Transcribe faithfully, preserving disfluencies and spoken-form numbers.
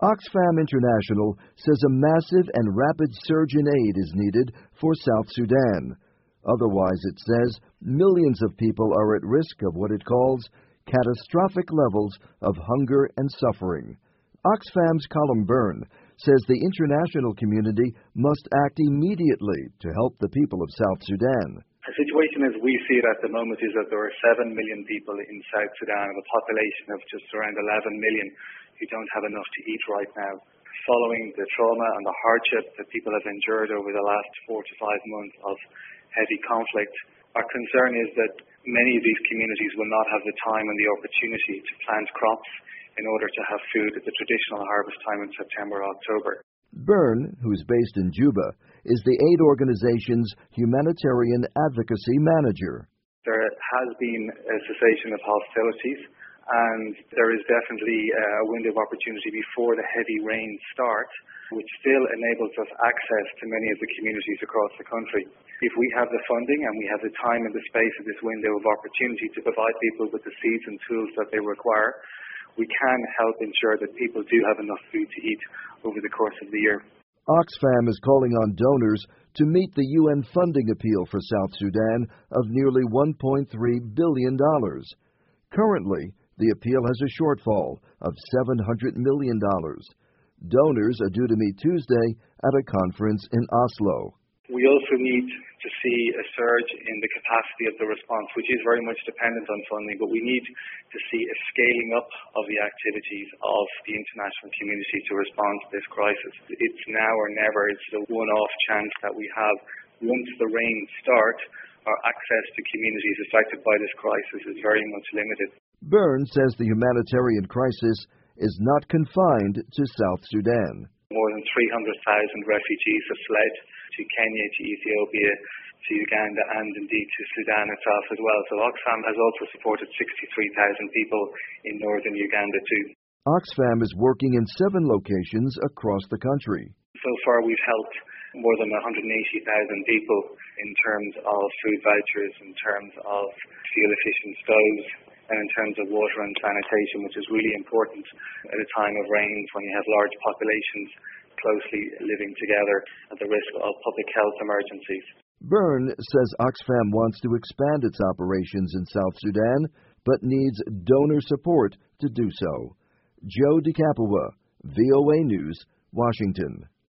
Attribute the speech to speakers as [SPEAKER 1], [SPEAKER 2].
[SPEAKER 1] Oxfam International says a massive and rapid surge in aid is needed for South Sudan. Otherwise, it says, millions of people are at risk of what it calls catastrophic levels of hunger and suffering. Oxfam's Colin Byrne says the international community must act immediately to help the people of South Sudan.
[SPEAKER 2] The situation as we see it at the moment is that there are seven million people in South Sudan, of a population of just around eleven million, who don't have enough to eat right now. Following the trauma and the hardship that people have endured over the last four to five months of heavy conflict, our concern is that many of these communities will not have the time and the opportunity to plant crops in order to have food at the traditional harvest time in September or October.
[SPEAKER 1] Byrne, who's based in Juba, is the aid organization's humanitarian advocacy manager.
[SPEAKER 2] There has been a cessation of hostilities, and there is definitely a window of opportunity before the heavy rains start, which still enables us access to many of the communities across the country. If we have the funding and we have the time and the space of this window of opportunity to provide people with the seeds and tools that they require, we can help ensure that people do have enough food to eat over the course of the year.
[SPEAKER 1] Oxfam is calling on donors to meet the U N funding appeal for South Sudan of nearly one point three billion dollars. Currently, the appeal has a shortfall of seven hundred million dollars. Donors are due to meet Tuesday at a conference in Oslo.
[SPEAKER 2] We also need to see a surge in the capacity of the response, which is very much dependent on funding, but we need to see a scaling up of the activities of the international community to respond to this crisis. It's now or never. It's the one-off chance that we have. Once the rains start, our access to communities affected by this crisis is very much limited.
[SPEAKER 1] Byrne says the humanitarian crisis is not confined to South Sudan.
[SPEAKER 2] More than three hundred thousand refugees have fled to Kenya, to Ethiopia, to Uganda, and indeed to Sudan itself as well. So Oxfam has also supported sixty-three thousand people in northern Uganda too.
[SPEAKER 1] Oxfam is working in seven locations across the country.
[SPEAKER 2] So far we've helped more than one hundred eighty thousand people in terms of food vouchers, in terms of fuel-efficient stoves, and in terms of water and sanitation, which is really important at a time of rains when you have large populations closely living together at the risk of public health emergencies.
[SPEAKER 1] Byrne says Oxfam wants to expand its operations in South Sudan, but needs donor support to do so. Joe DeCapua, V O A News, Washington.